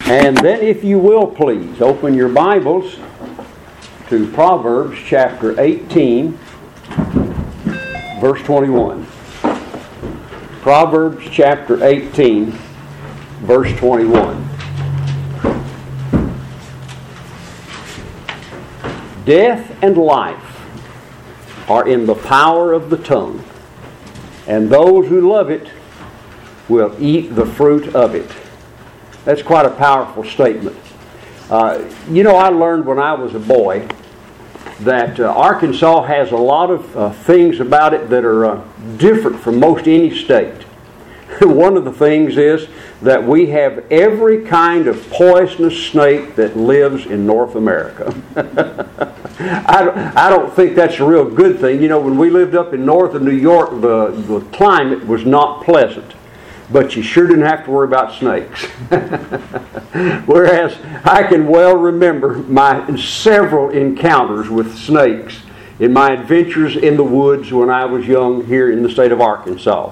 And then, if you will please, open your Bibles to Proverbs chapter 18, verse 21. Proverbs chapter 18, verse 21. Death and life are in the power of the tongue, and those who love it will eat the fruit of it. That's quite a powerful statement. I learned when I was a boy that Arkansas has a lot of things about it that are different from most any state. One of the things is that we have every kind of poisonous snake that lives in North America. I don't think that's a real good thing. When we lived up in northern New York, the climate was not pleasant. But you sure didn't have to worry about snakes. Whereas I can well remember my several encounters with snakes in my adventures in the woods when I was young here in the state of Arkansas.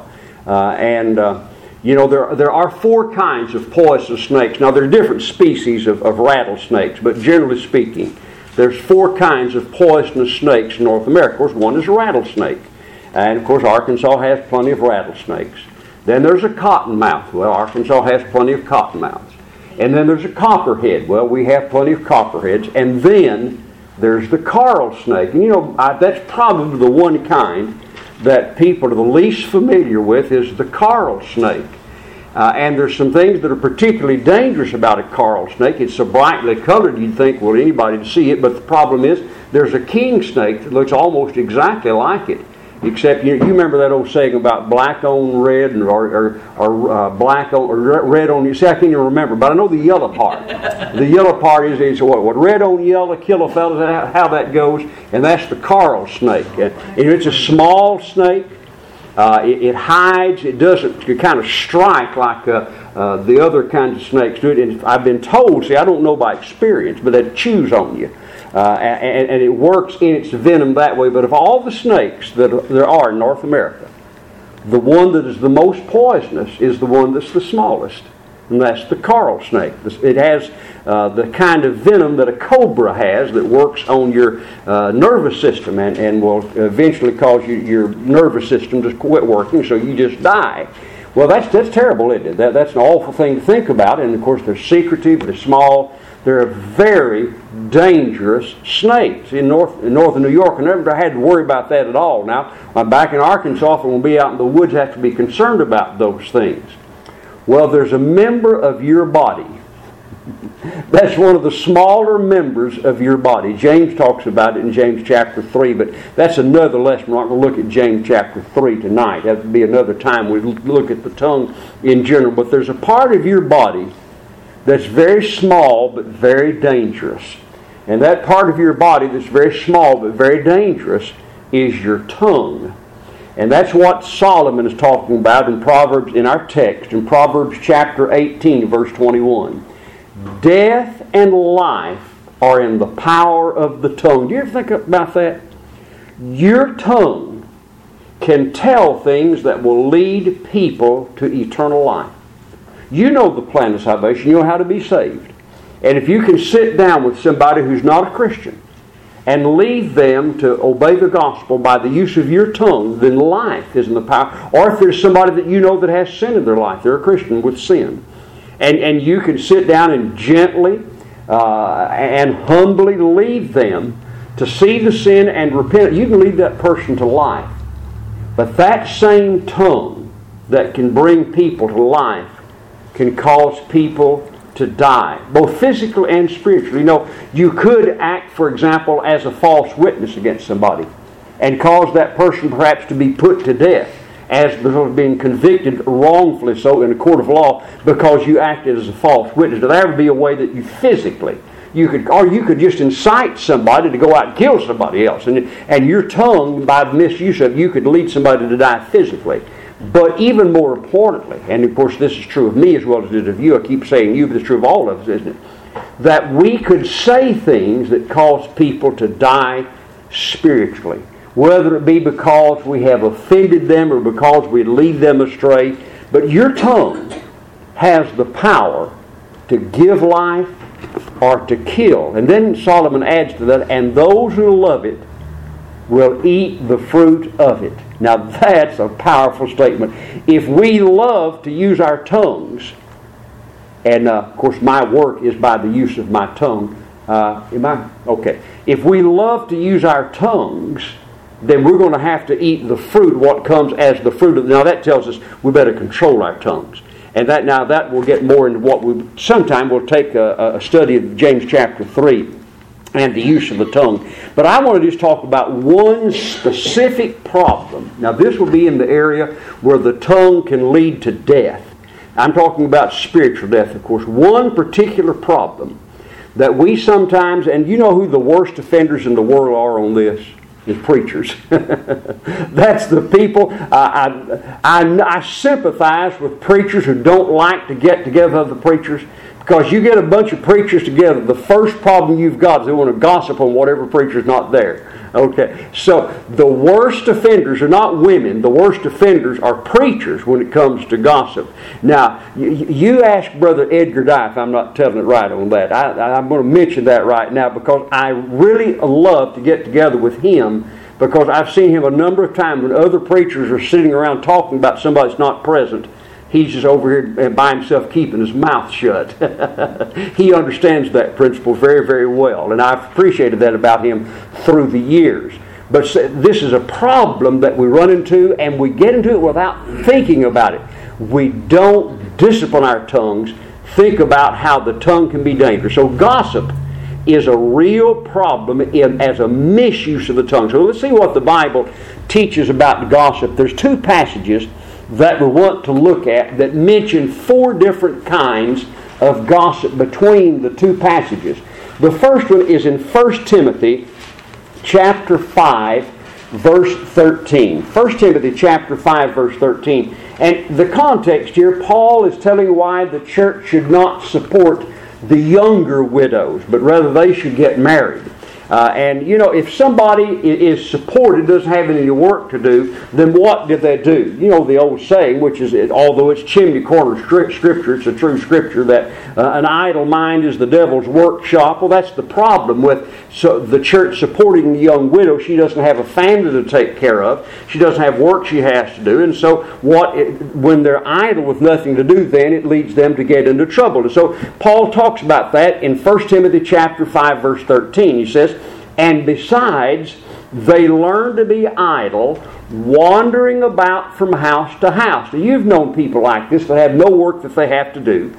There are four kinds of poisonous snakes. Now, there are different species of rattlesnakes, but generally speaking, there's four kinds of poisonous snakes in North America. Of course, one is a rattlesnake. And, of course, Arkansas has plenty of rattlesnakes. Then there's a cottonmouth. Well, Arkansas has plenty of cottonmouths. And then there's a copperhead. Well, we have plenty of copperheads. And then there's the coral snake. And that's probably the one kind that people are the least familiar with is the coral snake. And there's some things that are particularly dangerous about a coral snake. It's so brightly colored you'd think, well, anybody would see it. But the problem is there's a king snake that looks almost exactly like it. Except you remember that old saying about black on red or black on or red on. See, I can't even remember, but I know the yellow part. The yellow part is what red on yellow kill a fellow. How that goes, and that's the coral snake. And it's a small snake. It hides. It doesn't kind of strike like the other kinds of snakes do it. And I've been told. See, I don't know by experience, but it chews on you. And it works in its venom that way. But of all the snakes that there are in North America, the one that is the most poisonous is the one that's the smallest, and that's the coral snake. It has the kind of venom that a cobra has that works on your nervous system and will eventually cause your nervous system to quit working, so you just die. Well, that's terrible, isn't it? That's an awful thing to think about, and of course they're secretive, they're small. They're very dangerous snakes in northern New York. I never had to worry about that at all. Now, I'm back in Arkansas, and we'll be out in the woods, have to be concerned about those things. Well, there's a member of your body. That's one of the smaller members of your body. James talks about it in James chapter 3, but that's another lesson. We're not going to look at James chapter 3 tonight. That would be another time we look at the tongue in general. But there's a part of your body that's very small but very dangerous. And that part of your body that's very small but very dangerous is your tongue. And that's what Solomon is talking about in Proverbs, in our text, in Proverbs chapter 18, verse 21. Death and life are in the power of the tongue. Do you ever think about that? Your tongue can tell things that will lead people to eternal life. You know the plan of salvation. You know how to be saved. And if you can sit down with somebody who's not a Christian and lead them to obey the gospel by the use of your tongue, then life is in the power. Or if there's somebody that you know that has sin in their life, they're a Christian with sin, and you can sit down and gently and humbly lead them to see the sin and repent, you can lead that person to life. But that same tongue that can bring people to life can cause people to die, both physically and spiritually. You could act, for example, as a false witness against somebody and cause that person perhaps to be put to death as being convicted wrongfully so in a court of law because you acted as a false witness. Now, that would be a way that you physically, you could just incite somebody to go out and kill somebody else. And your tongue, by misuse of it, you could lead somebody to die physically. But even more importantly, and of course this is true of me as well as it is of you, I keep saying you, but it's true of all of us, isn't it? That we could say things that cause people to die spiritually. Whether it be because we have offended them or because we lead them astray. But your tongue has the power to give life, or to kill. And then Solomon adds to that, and those who love it will eat the fruit of it. Now that's a powerful statement. If we love to use our tongues, and of course my work is by the use of my tongue. Okay. If we love to use our tongues, then we're going to have to eat the fruit, what comes as the fruit of. Now that tells us we better control our tongues. And that will get more into what we sometime we'll take a study of James chapter 3 and the use of the tongue. But I want to just talk about one specific problem. Now this will be in the area where the tongue can lead to death. I'm talking about spiritual death, of course. One particular problem that we sometimes, and you know who the worst offenders in the world are on this? Is preachers. That's the people. I sympathize with preachers who don't like to get together with other preachers, because you get a bunch of preachers together, the first problem you've got is they want to gossip on whatever preacher's not there. Okay, so the worst offenders are not women. The worst offenders are preachers when it comes to gossip. Now, you ask Brother Edgar Dye if I'm not telling it right on that. I'm going to mention that right now because I really love to get together with him, because I've seen him a number of times when other preachers are sitting around talking about somebody that's not present. He's just over here by himself keeping his mouth shut. He understands that principle very, very well. And I've appreciated that about him through the years. But this is a problem that we run into, and we get into it without thinking about it. We don't discipline our tongues, think about how the tongue can be dangerous. So gossip is a real problem as a misuse of the tongue. So let's see what the Bible teaches about gossip. There's two passages that we want to look at that mention 4 different kinds of gossip between the two passages. The first one is in 1 Timothy chapter 5 verse 13. 1 Timothy chapter 5 verse 13. And the context here, Paul is telling why the church should not support the younger widows, but rather they should get married. And you know, if somebody is supported, doesn't have any work to do, then what did they do? You know the old saying, which is, although it's chimney corner scripture, it's a true scripture, that an idle mind is the devil's workshop. Well, that's the problem with the church supporting the young widow. She doesn't have a family to take care of. She doesn't have work she has to do. And so when they're idle with nothing to do, then it leads them to get into trouble. And so Paul talks about that in 1 Timothy chapter 5 verse 13. He says, and besides, they learn to be idle, wandering about from house to house. Now, you've known people like this that have no work that they have to do.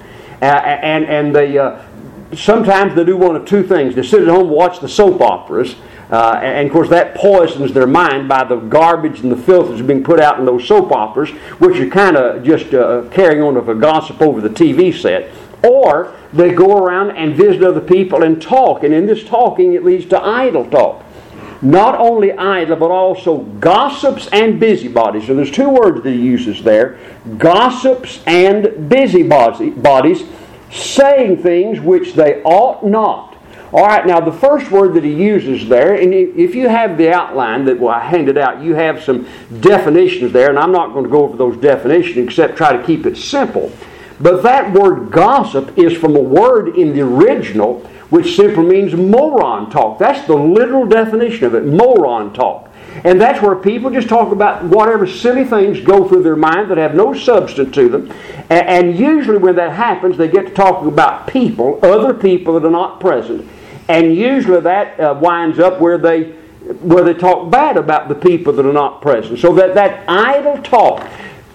And they sometimes they do one of two things. They sit at home and watch the soap operas. And of course that poisons their mind by the garbage and the filth that's being put out in those soap operas, which are kind of just carrying on with a gossip over the TV set. Or they go around and visit other people and talk. And in this talking, it leads to idle talk. Not only idle, but also gossips and busybodies. So there's 2 words that he uses there. Gossips and busybodies, saying things which they ought not. All right, now the first word that he uses there, and if you have the outline that I handed out, you have some definitions there, and I'm not going to go over those definitions except try to keep it simple. But that word gossip is from a word in the original which simply means moron talk. That's the literal definition of it, moron talk. And that's where people just talk about whatever silly things go through their mind that have no substance to them. And usually when that happens, they get to talking about people, other people that are not present. And usually that winds up where they talk bad about the people that are not present. So that idle talk.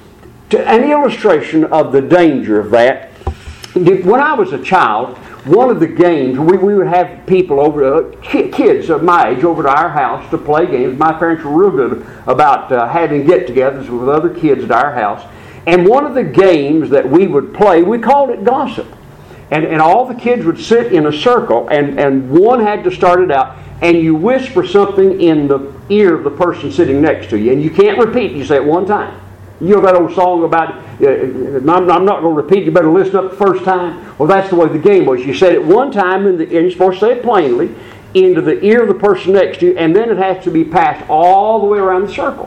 An illustration of the danger of that. When I was a child, one of the games, we would have people over, kids of my age, over to our house to play games. My parents were real good about having get-togethers with other kids at our house. And one of the games that we would play, we called it gossip. And all the kids would sit in a circle, and one had to start it out, and you whisper something in the ear of the person sitting next to you. And you can't repeat it, you say it one time. You know that old song about, I'm not going to repeat, you better listen up the first time? Well, that's the way the game was. You said it one time, and you're supposed to say it plainly, into the ear of the person next to you, and then it has to be passed all the way around the circle.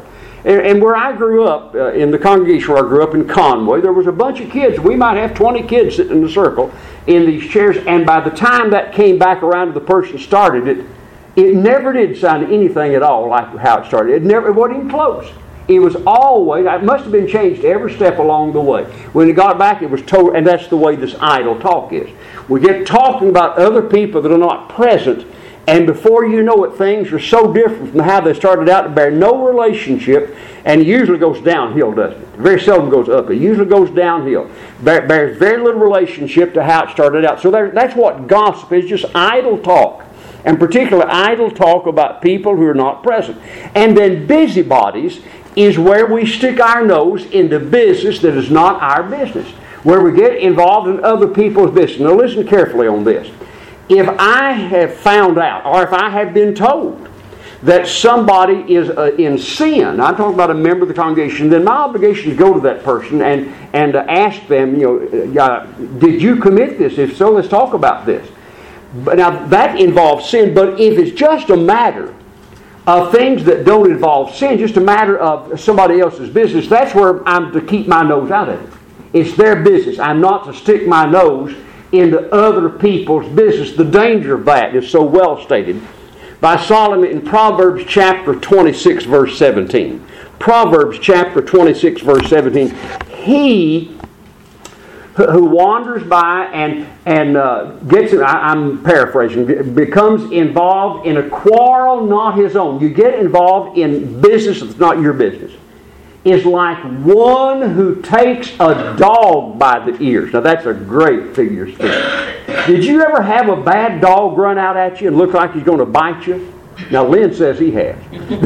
And where I grew up, in the congregation where I grew up in Conway, there was a bunch of kids. We might have 20 kids sitting in a circle in these chairs. And by the time that came back around to the person started it, it never did sound anything at all like how it started. It wasn't even close. It was always, it must have been changed every step along the way. When it got back, it was total, and that's the way this idle talk is. We get talking about other people that are not present, and before you know it, things are so different from how they started out to bear no relationship, and it usually goes downhill, doesn't it? Very seldom goes up. It usually goes downhill. Bears very little relationship to how it started out. So that's what gossip is, just idle talk. And particularly idle talk about people who are not present. And then busybodies is where we stick our nose into business that is not our business, where we get involved in other people's business. Now listen carefully on this. If I have found out, or if I have been told that somebody is in sin, I'm talking about a member of the congregation, then my obligation is to go to that person and ask them, did you commit this? If so, let's talk about this. But now that involves sin, but if it's just a matter of things that don't involve sin, just a matter of somebody else's business, that's where I'm to keep my nose out of it. It's their business. I'm not to stick my nose into other people's business. The danger of that is so well stated by Solomon in Proverbs chapter 26, verse 17. Proverbs chapter 26, verse 17. He who wanders by and gets, I'm paraphrasing, becomes involved in a quarrel not his own. You get involved in business that's not your business. Is like one who takes a dog by the ears. Now that's a great figure of speech. Did you ever have a bad dog run out at you and look like he's going to bite you? Now Lynn says he has.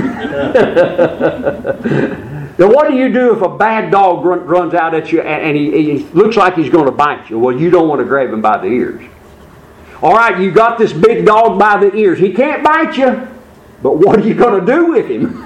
Now what do you do if a bad dog runs out at you and he looks like he's going to bite you? Well, you don't want to grab him by the ears. All right, you got this big dog by the ears. He can't bite you. But what are you going to do with him?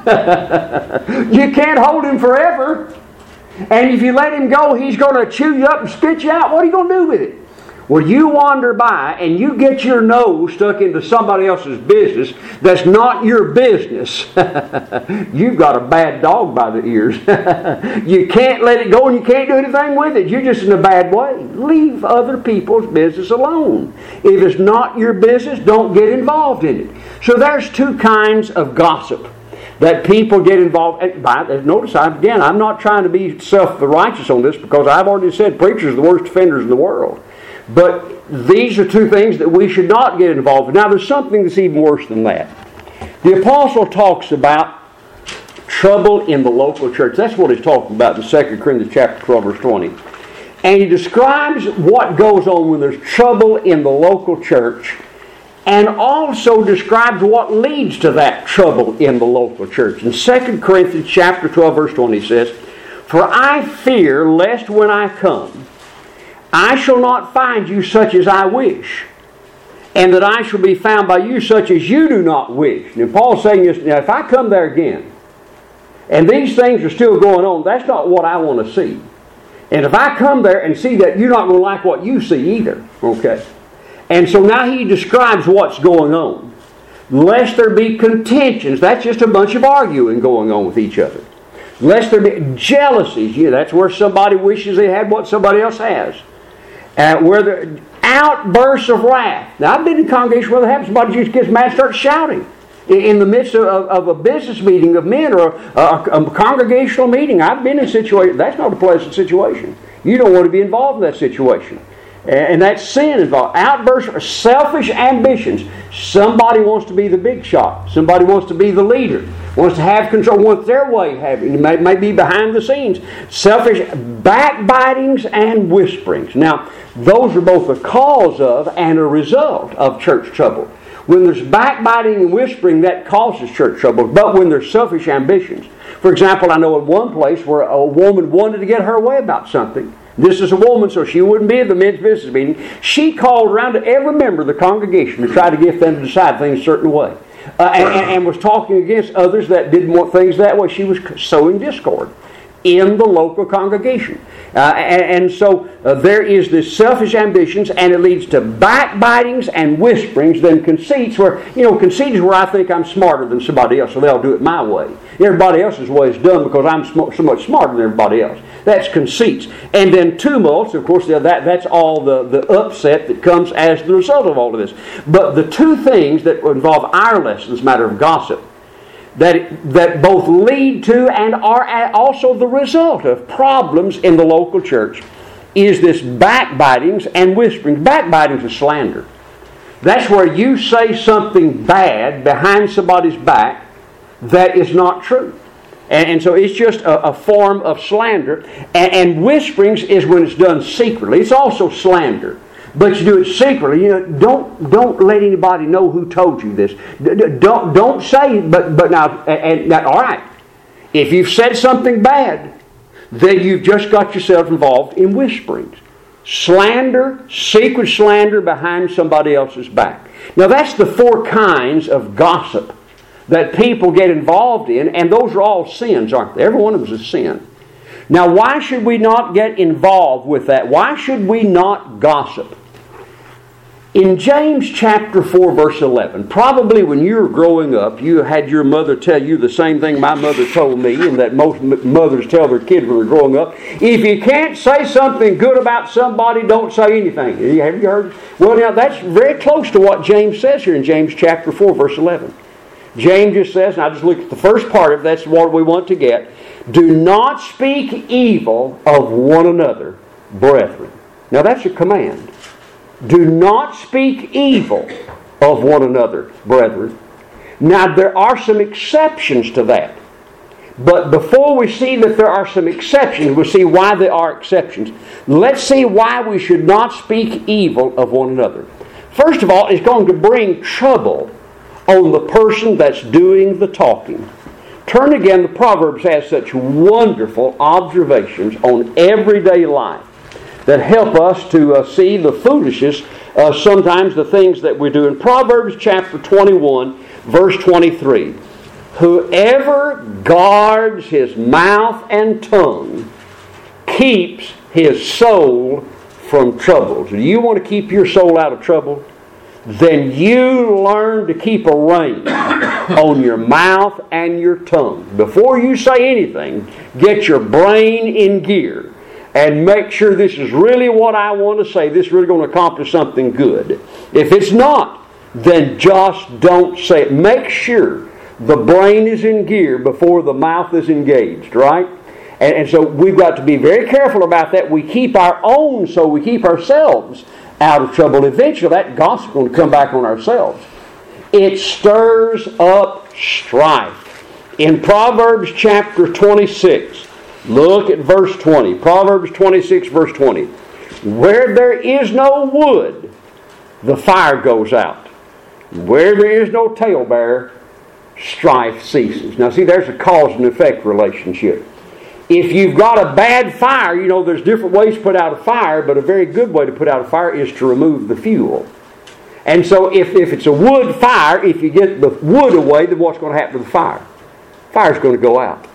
You can't hold him forever. And if you let him go, he's going to chew you up and spit you out. What are you going to do with it? Well, you wander by and you get your nose stuck into somebody else's business that's not your business. You've got a bad dog by the ears. You can't let it go and you can't do anything with it. You're just in a bad way. Leave other people's business alone. If it's not your business, don't get involved in it. So there's two kinds of gossip that people get involved in. Notice, again, I'm not trying to be self-righteous on this because I've already said preachers are the worst offenders in the world. But these are two things that we should not get involved in. Now, there's something that's even worse than that. The apostle talks about trouble in the local church. That's what he's talking about in 2 Corinthians chapter 12, verse 20. And he describes what goes on when there's trouble in the local church, and also describes what leads to that trouble in the local church. In 2 Corinthians chapter 12, verse 20, he says, "For I fear lest when I come, I shall not find you such as I wish, and that I shall be found by you such as you do not wish." And Paul's saying this, now if I come there again, and these things are still going on, that's not what I want to see. And if I come there and see that, you're not going to like what you see either. Okay? And so now he describes what's going on. Lest there be contentions, that's just a bunch of arguing going on with each other. Lest there be jealousies, that's where somebody wishes they had what somebody else has. Where the outbursts of wrath. Now, I've been in a congregation where that happens. Somebody just gets mad and starts shouting in the midst of a business meeting of men or a congregational meeting. I've been in situations. That's not a pleasant situation. You don't want to be involved in that situation. And that's sin involved. Outbursts of selfish ambitions. Somebody wants to be the big shot. Somebody wants to be the leader. Wants to have control. Wants their way. It may be behind the scenes. Selfish backbitings and whisperings. Now, those are both a cause of and a result of church trouble. When there's backbiting and whispering, that causes church trouble. But when there's selfish ambitions. For example, I know in one place where a woman wanted to get her way about something. This is a woman, so she wouldn't be at the men's business meeting. She called around to every member of the congregation to try to get them to decide things a certain way. And was talking against others that didn't want things that way. She was sowing discord in the local congregation. And so there is this selfish ambitions, and it leads to backbitings and whisperings, then conceits where, conceit is where I think I'm smarter than somebody else, so they'll do it my way. Everybody else's way is done because I'm so much smarter than everybody else. That's conceits. And then tumults, of course, that's all the upset that comes as the result of all of this. But the two things that involve our lessons, matter of gossip, that both lead to and are also the result of problems in the local church, is this backbitings and whisperings. Backbitings is slander. That's where you say something bad behind somebody's back that is not true. And so it's just a form of slander. And whisperings is when it's done secretly. It's also slander. But you do it secretly. Don't let anybody know who told you this. Don't say. But now, all right. If you've said something bad, then you've just got yourself involved in whisperings. Slander, secret slander behind somebody else's back. Now that's the four kinds of gossip that people get involved in, and those are all sins, aren't they? Every one of them is a sin. Now why should we not get involved with that? Why should we not gossip? In James chapter 4 verse 11, probably when you were growing up, you had your mother tell you the same thing my mother told me, and that most mothers tell their kids when they're growing up. If you can't say something good about somebody, don't say anything. Have you heard? Well, now that's very close to what James says here in James chapter 4 verse 11. James just says, and I just look at the first part of it, that's what we want to get. Do not speak evil of one another, brethren. Now that's a command. Do not speak evil of one another, brethren. Now there are some exceptions to that. But before we see that there are some exceptions, we'll see why there are exceptions. Let's see why we should not speak evil of one another. First of all, it's going to bring trouble on the person that's doing the talking. Turn again, the Proverbs has such wonderful observations on everyday life that help us to see the foolishness of sometimes the things that we do. In Proverbs chapter 21, verse 23, whoever guards his mouth and tongue keeps his soul from troubles. Do you want to keep your soul out of trouble? Then you learn to keep a rein on your mouth and your tongue. Before you say anything, get your brain in gear and make sure this is really what I want to say. This is really going to accomplish something good. If it's not, then just don't say it. Make sure the brain is in gear before the mouth is engaged, right? And so we've got to be very careful about that. We keep our own, so we keep ourselves out of trouble. Eventually that gospel is going to come back on ourselves. It stirs up strife. In Proverbs chapter 26, look at verse 20. Proverbs 26 verse 20. Where there is no wood, the fire goes out. Where there is no talebearer, strife ceases. Now see, there's a cause and effect relationship. If you've got a bad fire, there's different ways to put out a fire, but a very good way to put out a fire is to remove the fuel. And so if it's a wood fire, if you get the wood away, then what's going to happen to the fire? Fire's going to go out.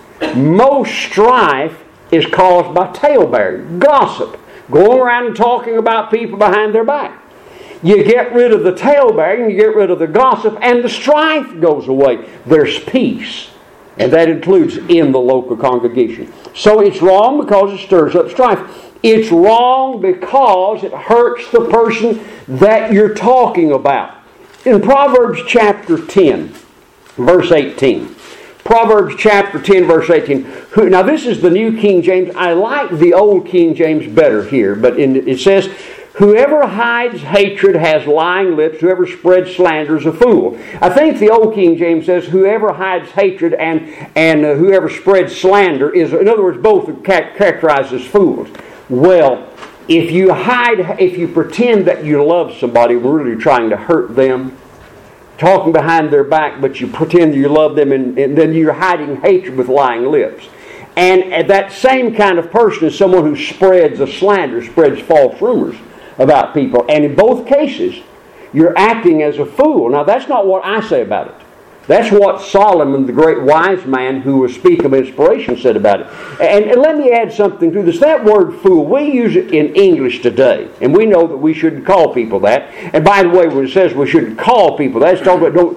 Most strife is caused by talebearing, gossip, going around and talking about people behind their back. You get rid of the talebearing, you get rid of the gossip, and the strife goes away. There's peace. And that includes in the local congregation. So it's wrong because it stirs up strife. It's wrong because it hurts the person that you're talking about. In Proverbs chapter 10, verse 18. Proverbs chapter 10, verse 18. Now this is the New King James. I like the Old King James better here. But it says, whoever hides hatred has lying lips. Whoever spreads slander is a fool. I think the Old King James says whoever hides hatred and whoever spreads slander is, in other words, both are characterized as fools. Well, if you pretend that you love somebody, really trying to hurt them, talking behind their back, but you pretend you love them, and then you're hiding hatred with lying lips. And that same kind of person is someone who spreads a slander, spreads false rumors about people. And in both cases, you're acting as a fool. Now, that's not what I say about it. That's what Solomon, the great wise man who was speaking of inspiration, said about it. And let me add something to this. That word fool, we use it in English today. And we know that we shouldn't call people that. And by the way, when it says we shouldn't call people that, it's talking about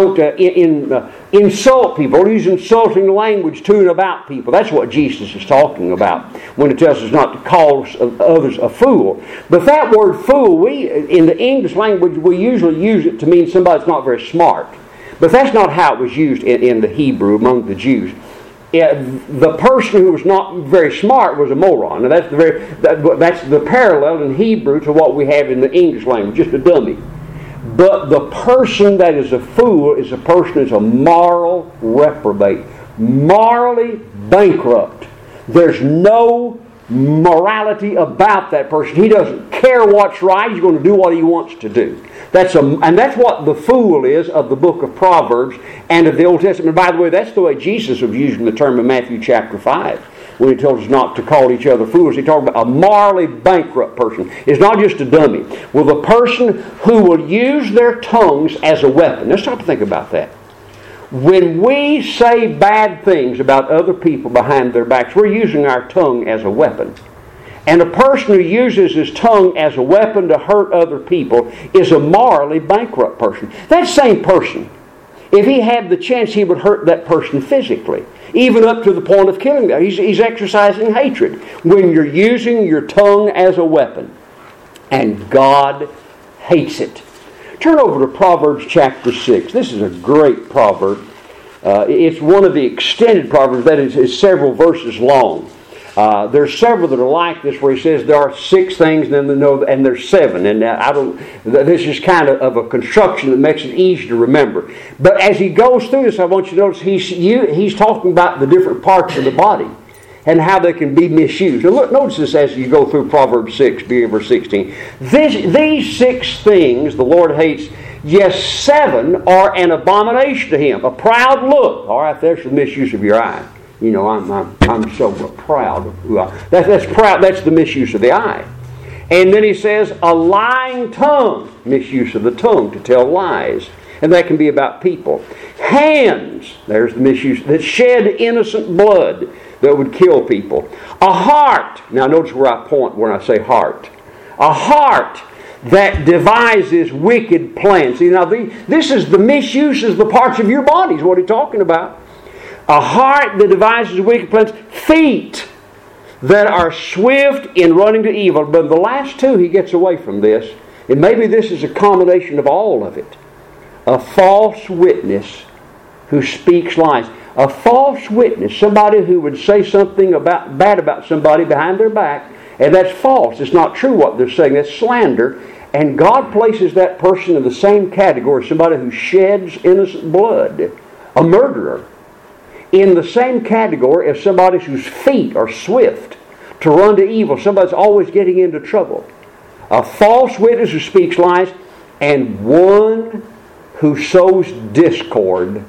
don't insult people. Don't use insulting language to and about people. That's what Jesus is talking about when it tells us not to call others a fool. But that word fool, in the English language, we usually use it to mean somebody that's not very smart. But that's not how it was used in the Hebrew among the Jews. The person who was not very smart was a moron. And that's the parallel in Hebrew to what we have in the English language, just a dummy. But the person that is a fool is a person who's a moral reprobate, morally bankrupt. There's no morality about that person. He doesn't care what's right. He's going to do what he wants to do. And that's what the fool is of the book of Proverbs and of the Old Testament. And by the way, that's the way Jesus was using the term in Matthew chapter 5 when he told us not to call each other fools. He talked about a morally bankrupt person. It's not just a dummy. Well, the person who will use their tongues as a weapon. Let's stop to think about that. When we say bad things about other people behind their backs, we're using our tongue as a weapon. And a person who uses his tongue as a weapon to hurt other people is a morally bankrupt person. That same person, if he had the chance, he would hurt that person physically, even up to the point of killing them. He's exercising hatred when you're using your tongue as a weapon. And God hates it. Turn over to Proverbs chapter 6. This is a great proverb. It's one of the extended proverbs that is several verses long. There's several that are like this where he says there are 6 things and there's 7. And this is kind of a construction that makes it easy to remember. But as he goes through this, I want you to notice he's talking about the different parts of the body and how they can be misused. And look, notice this as you go through Proverbs 6, beginning verse 16. These 6 things the Lord hates, yes, 7 are an abomination to him. A proud look. All right, there's the misuse of your eye. You know, I'm so proud of who I am. That's proud. That's the misuse of the eye. And then he says, a lying tongue, misuse of the tongue to tell lies. And that can be about people. Hands, there's the misuse, that shed innocent blood that would kill people. A heart, now notice where I point when I say heart. A heart that devises wicked plans. See, now this is the misuse of the parts of your body is what he's talking about. A heart that devises wicked plans. Feet that are swift in running to evil. But the last 2, he gets away from this. And maybe this is a combination of all of it. A false witness who speaks lies. A false witness, somebody who would say something bad about somebody behind their back, and that's false. It's not true what they're saying. That's slander. And God places that person in the same category, somebody who sheds innocent blood, a murderer, in the same category as somebody whose feet are swift to run to evil, somebody that's always getting into trouble. A false witness who speaks lies, and one who sows discord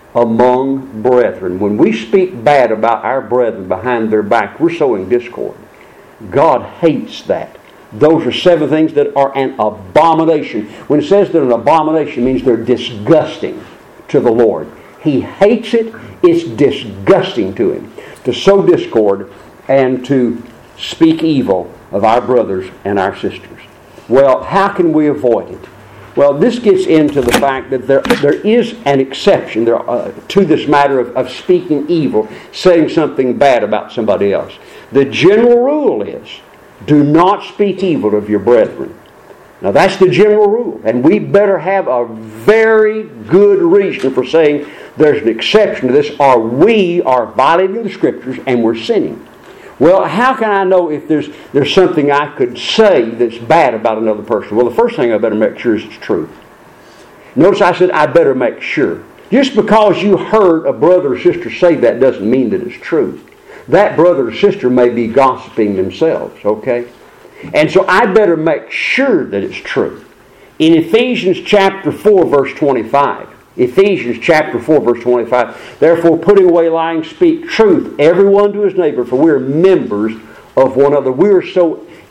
among brethren. When we speak bad about our brethren behind their back, we're sowing discord. God hates that. Those are 7 things that are an abomination. When it says they're an abomination, it means they're disgusting to the Lord. He hates it. It's disgusting to him to sow discord and to speak evil of our brothers and our sisters. Well, how can we avoid it? Well, this gets into the fact that there is an exception to this matter of speaking evil, saying something bad about somebody else. The general rule is, do not speak evil of your brethren. Now that's the general rule. And we better have a very good reason for saying there's an exception to this, or we are violating the Scriptures and we're sinning. Well, how can I know if there's something I could say that's bad about another person? Well, the first thing I better make sure is it's true. Notice I said I better make sure. Just because you heard a brother or sister say that doesn't mean that it's true. That brother or sister may be gossiping themselves, okay? And so I better make sure that it's true. In Ephesians chapter 4, verse 25, Ephesians chapter 4, verse 25, therefore putting away lying, speak truth, everyone to his neighbor, for we are members of one another. We are so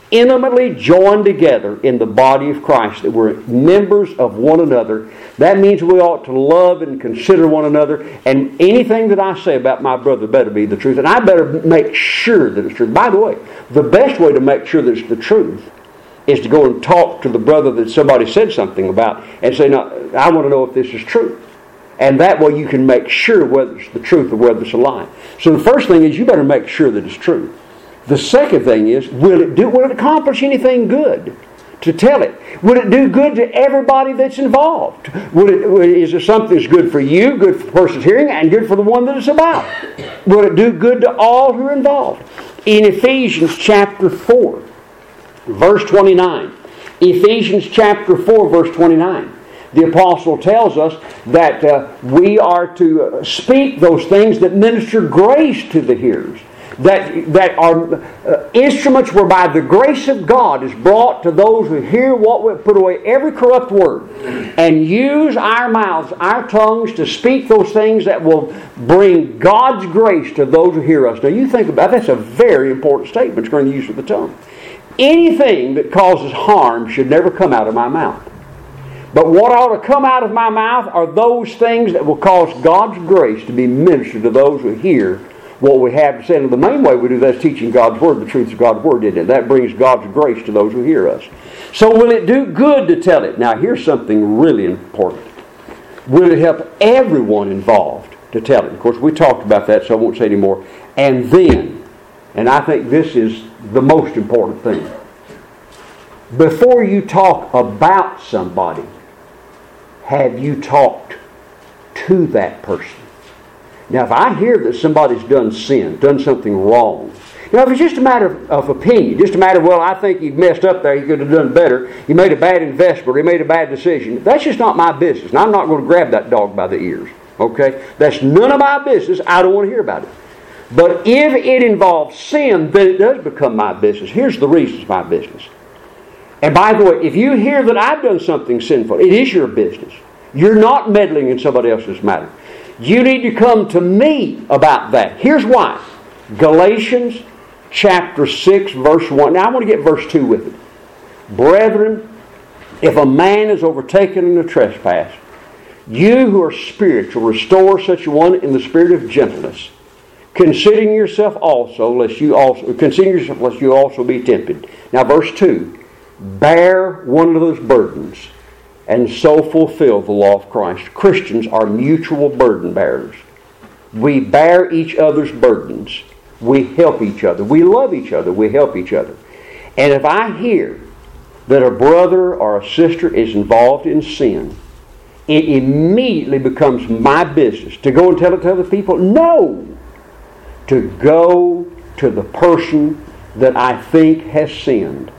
intimately joined together in the body of Christ, that we're members of one another. That means we ought to love and consider one another, and anything that I say about my brother better be the truth, and I better make sure that it's true. By the way, the best way to make sure that it's the truth is to go and talk to the brother that somebody said something about and say, "No, I want to know if this is true." And that way you can make sure whether it's the truth or whether it's a lie. So the first thing is you better make sure that it's true. The second thing is, will it accomplish anything good to tell it? Will it do good to everybody that's involved? Is it something that's good for you, good for the person's hearing, and good for the one that it's about? Will it do good to all who are involved? In Ephesians chapter 4, verse 29. Ephesians chapter 4, verse 29. The apostle tells us that we are to speak those things that minister grace to the hearers. That are instruments whereby the grace of God is brought to those who hear what we put away every corrupt word and use our mouths, our tongues to speak those things that will bring God's grace to those who hear us. Now you think about it, that's a very important statement concerning the use of the tongue. Anything that causes harm should never come out of my mouth. But what ought to come out of my mouth are those things that will cause God's grace to be ministered to those who hear what we have to say. And the main way we do that is teaching God's Word, the truth of God's Word, isn't it? That brings God's grace to those who hear us. So will it do good to tell it? Now here's something really important. Will it help everyone involved to tell it? Of course, we talked about that, so I won't say any more. And then, and I think this is the most important thing, before you talk about somebody, have you talked to that person? Now, if I hear that somebody's done sin, done something wrong, if it's just a matter of opinion, just a matter of, well, I think he messed up there, he could have done better, he made a bad investment, or he made a bad decision, that's just not my business. And I'm not going to grab that dog by the ears. Okay? That's none of my business. I don't want to hear about it. But if it involves sin, then it does become my business. Here's the reason it's my business. And by the way, if you hear that I've done something sinful, it is your business. You're not meddling in somebody else's matter. You need to come to me about that. Here's why. Galatians chapter 6, verse 1. Now I want to get verse 2 with it. Brethren, if a man is overtaken in a trespass, you who are spiritual, restore such a one in the spirit of gentleness, considering yourself lest you also be tempted. Now verse 2. Bear one of those burdens and so fulfill the law of Christ. Christians are mutual burden bearers. We bear each other's burdens. We help each other. We love each other. We help each other. And if I hear that a brother or a sister is involved in sin, it immediately becomes my business to go and tell it to other people. No! To go to the person that I think has sinned.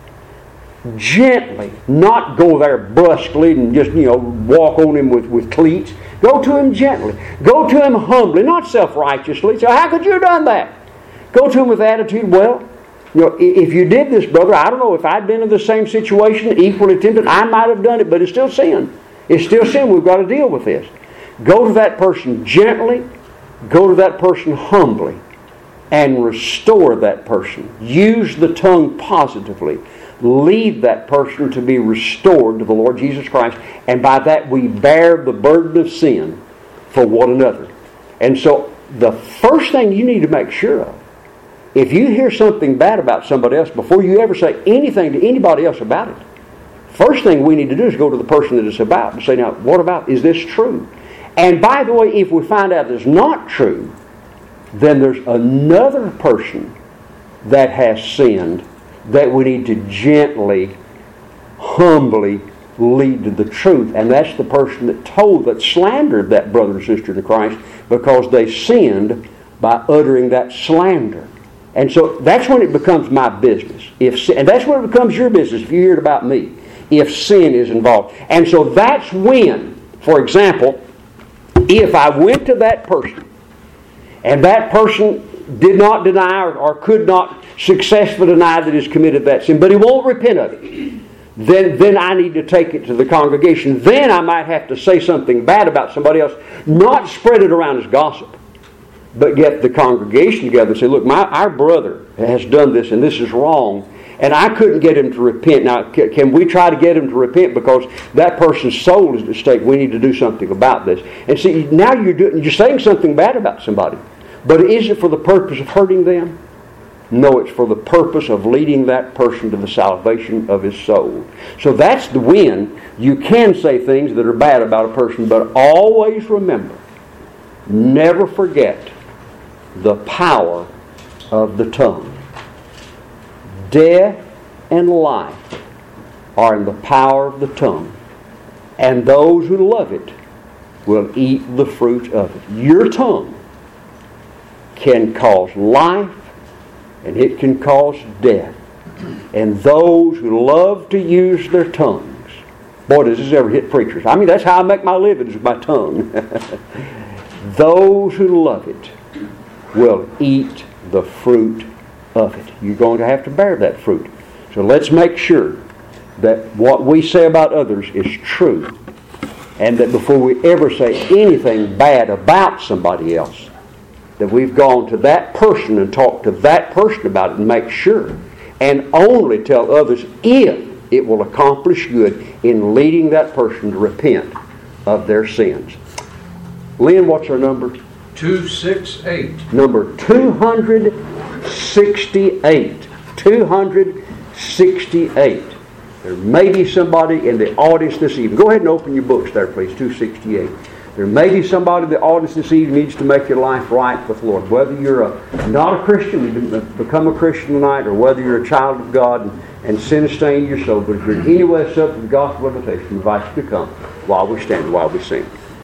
Gently, not go there brusquely and just, walk on him with cleats. Go to him gently. Go to him humbly, not self-righteously. So how could you have done that? Go to him with attitude, well, if you did this, brother, I don't know, if I'd been in the same situation, equally tempted, I might have done it, but it's still sin. It's still sin. We've got to deal with this. Go to that person gently. Go to that person humbly. And restore that person. Use the tongue positively. Lead that person to be restored to the Lord Jesus Christ. And by that we bear the burden of sin for one another. And so the first thing you need to make sure of, if you hear something bad about somebody else, before you ever say anything to anybody else about it, first thing we need to do is go to the person that it's about and say, now, what about, is this true? And by the way, if we find out it's not true, then there's another person that has sinned that we need to gently, humbly lead to the truth. And that's the person that slandered that brother and sister in Christ because they sinned by uttering that slander. And so that's when it becomes my business. And that's when it becomes your business if you hear it about me, if sin is involved. And so that's when, for example, if I went to that person and that person did not deny or could not successfully deny that he's committed that sin, but he won't repent of it, then I need to take it to the congregation. Then I might have to say something bad about somebody else, not spread it around as gossip, but get the congregation together and say, look, our brother has done this and this is wrong, and I couldn't get him to repent. Now, can we try to get him to repent because that person's soul is at stake? We need to do something about this. And see, now you're saying something bad about somebody. But is it for the purpose of hurting them? No, it's for the purpose of leading that person to the salvation of his soul. So that's the win. You can say things that are bad about a person, but always remember, never forget the power of the tongue. Death and life are in the power of the tongue, and those who love it will eat the fruit of it. Your tongue can cause life, and it can cause death. And those who love to use their tongues, boy, does this ever hit preachers. I mean, that's how I make my living, is with my tongue. Those who love it will eat the fruit of it. You're going to have to bear that fruit. So let's make sure that what we say about others is true, and that before we ever say anything bad about somebody else, that we've gone to that person and talked to that person about it and make sure, and only tell others if it will accomplish good in leading that person to repent of their sins. Lynn, what's our number? 268. Number 268. 268. There may be somebody in the audience this evening. Go ahead and open your books there, please. 268. There may be somebody in the audience this evening who needs to make your life right with the Lord. Whether you're not a Christian, you didn't become a Christian tonight, or whether you're a child of God and sin has stained your soul. But if you're in any way subject to the gospel invitation, we invite you to come while we stand, while we sing.